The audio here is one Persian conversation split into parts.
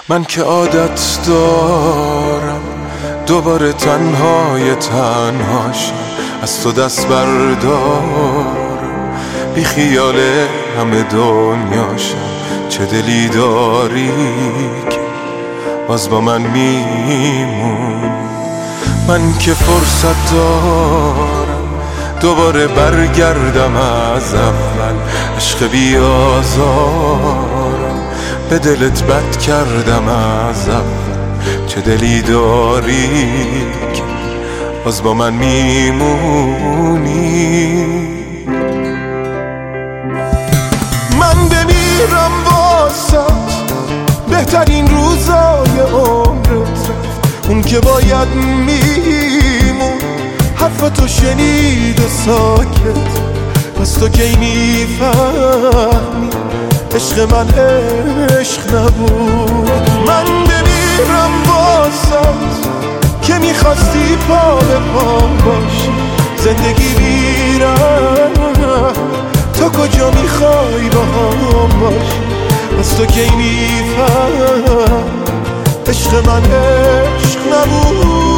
من که عادت دارم دوباره تنهای تنهاشم، از تو دست بردارم، بی خیال همه دنیاشم. چه دلی داری که باز با من میمون؟ من که فرصت دارم دوباره برگردم از اول، عشق بیازارم به دلت بد کردم از اول. چه دلی داری که باز با من میمونی؟ من بمیرم واسه بهترین روزای عمرت رفت، اون که باید میمون حرفتو شنید و ساکت. پس تو کی میفهمی عشق من عشق نبود؟ من بمیرم واسه که میخواستی پا به پام باشی، زندگی میرم تو کجا میخوای با هم باشی؟ پس تو کی میفهم عشق من عشق نبود؟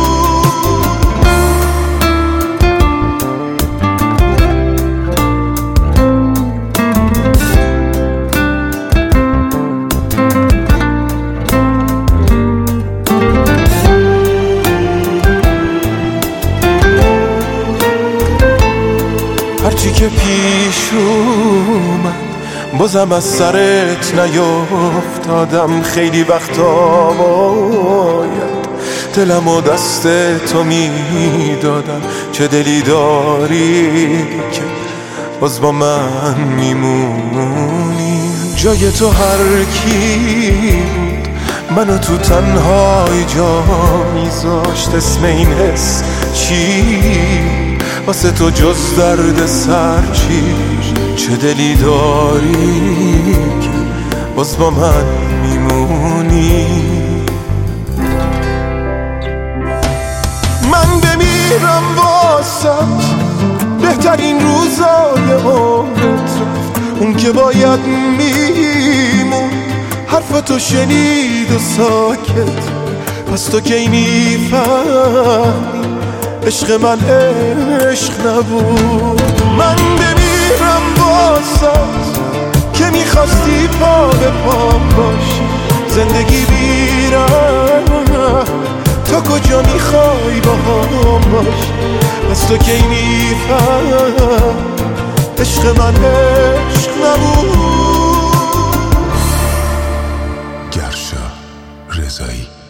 هرچی که پیش اومد بازم از سرت نیفتادم. خیلی وقتا باید دلم و دست تو میدادم. چه دلی داری که باز با من میمونی؟ جای تو هر کی بود منو تو تنهای جا میذاشت. اسم این حس چی واسه تو جز درد سر چی؟ چه دلی داری که باز با من میمونی؟ من بمیرم واسه بهترین روزای عمرت رفت، اون که باید میمون حرفتو شنید و ساکت. پس تو کی میفهمی عشق من عشق نبود؟ من بمیرم واسه که میخواستی پا به پام باشی، زندگی بیرم تو کجا میخوای با هم باشی؟ پس تو کی میفهم عشق من عشق نبود؟ گرشا رضایی.